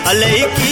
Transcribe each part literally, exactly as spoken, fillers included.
लड़की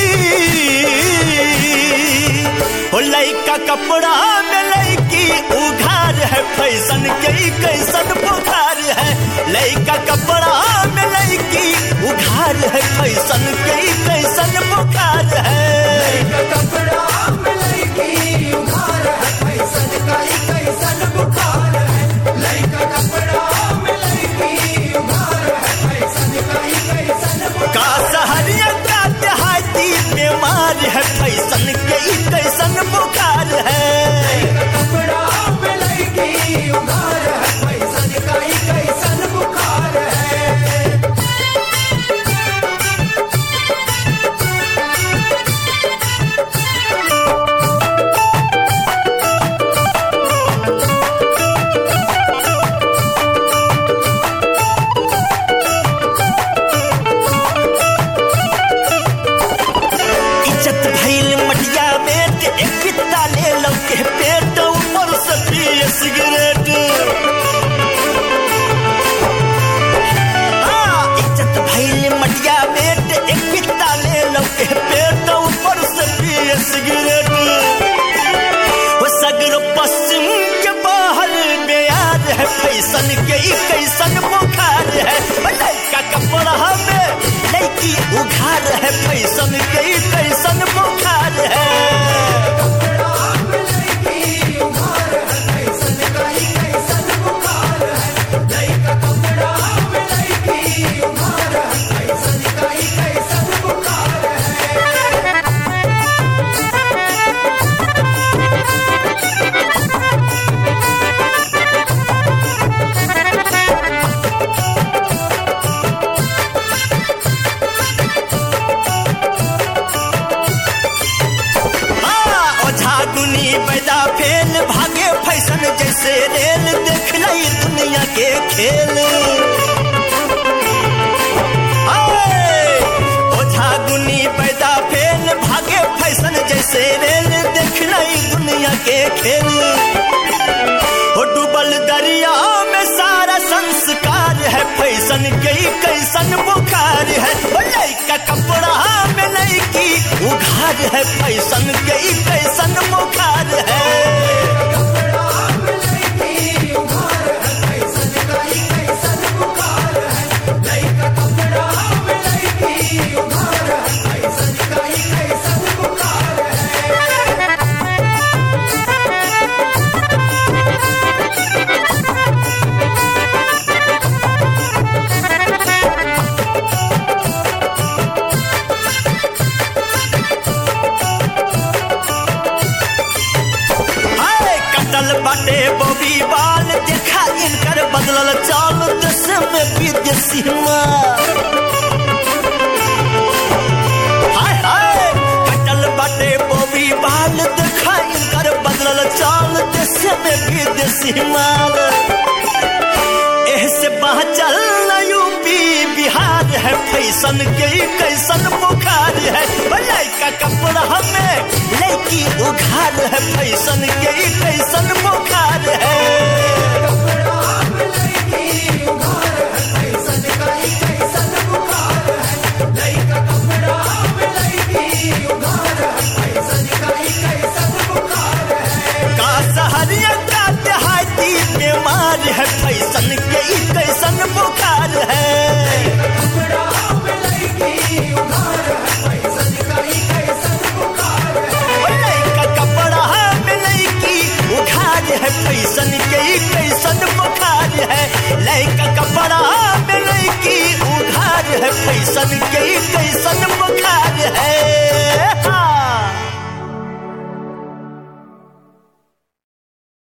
हो लड़का कपड़ा में लड़की उघार है फैशन के कैसन बुखार है लड़का कपड़ा में लड़की उघार है फैशन के कैसन बुखार है कपड़ा में लड़की उघार है फैशन का कैसन बुखार है लड़का कपड़ा में लड़की उघार है फैशन का कैसन का सहरिया का देहाती बीमार है फैशन के कैसन बुखार है कपड़ा में लड़की उघार है फैशन का कैसन बुखार है फैशन के कैसन बुखार है लड़का कपड़ा में लड़की उघार है फैशन के कैसन बुखार है कपड़ा में लड़की उघार है फैशन का कैसन बुखार है लड़का कपड़ा में लड़की उघार है फैशन का कैसन बुखार है पैदा फेल भागे फैशन जैसे रेल देख लई दुनिया के खेल ओझा गुनी पैदा फेल भागे फैशन जैसे रेल देख लई दुनिया के खेल हो डूबल दरिया में सारा संस्कार है फैशन के कैसन बुखार है लड़का कपड़ा में लड़की उघार है फैशन के कैसन बुखार है कपड़ा में लड़की उघार है फैशन का कैसन बुखार है लड़का कपड़ा में लड़की उघार है फैशन का कैसन बुखार है बाटे बॉबी बाल देखा इनकर बदलल चाल देश में विदेशी हाय हाय कटल बाटे बॉबी बाल देखा इनकर बदलल चाल देश में विदेशी माल ऐसे बाचल यूपी बिहार है फैशन के कैसन बुखार है लड़का कपड़ा में लड़की उघार है फैशन के कैसन बुखार है कपड़ा में लड़की उघार है फैशन का कैसन बुखार है लड़का कपड़ा में लड़की उघार है फैशन का कैसन बुखार है का सहरिया का देहाती बीमार है फैशन के कैसन बुखार है कपड़ा में लड़की उघार है फैशन का कैसन बुखार है लड़का कपड़ा में लड़की उघार है फैशन के कैसन बुखार है लड़का कपड़ा में लड़की उघार है फैशन के कैसन बुखार है।